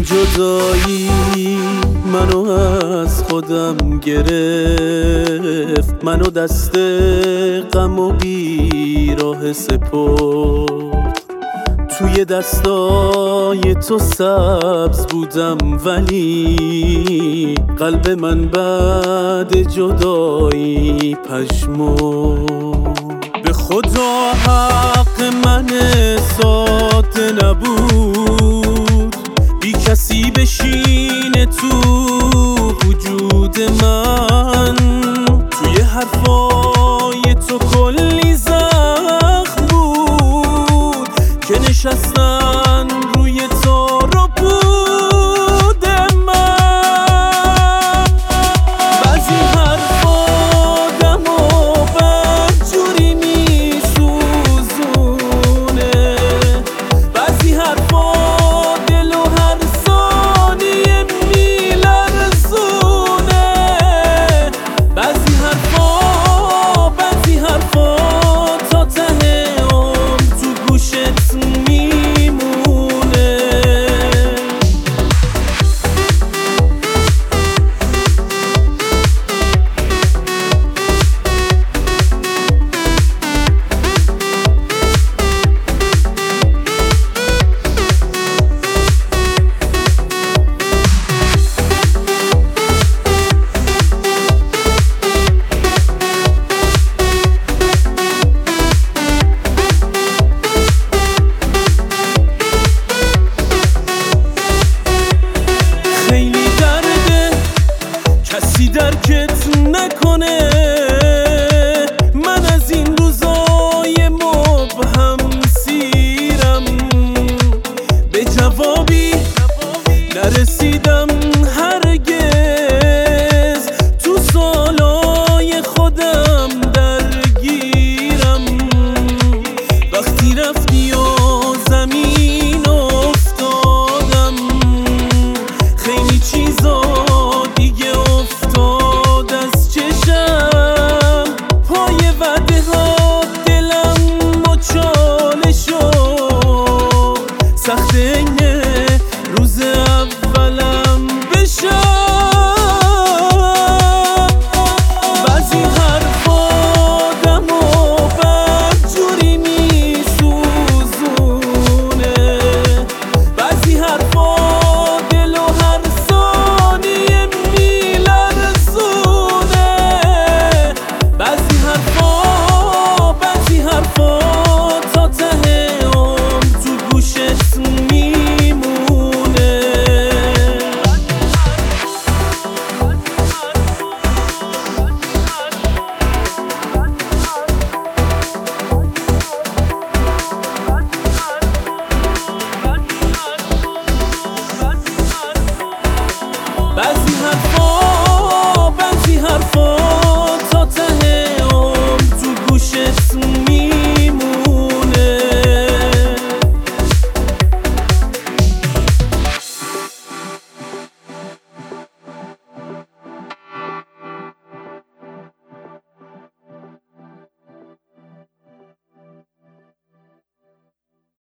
جدایی منو از خودم گرفت، منو دست غم و بیراه سپرد. توی دستای تو سبز بودم ولی قلب من بعد جدایی پژمرد. به خدا حق من ساده نبود بی کسی بشینه تو وجود من. توی حرفای تو کلی زخم بود که نشستن روی تو رو بود من. بعضی حرفا دمو بدجوری میسوزونه، بعضی حرفا دلو هر ثانیه میلرزونه، بعضی حرفا تا ته عمر تو گوشت میمونه. خیلی درده کسی درکت نکنه، من از این روزای مبهم سیرم، به جوابی نرسیدم هرگز، تو سالای خودم درگیرم. وقتی رفتی و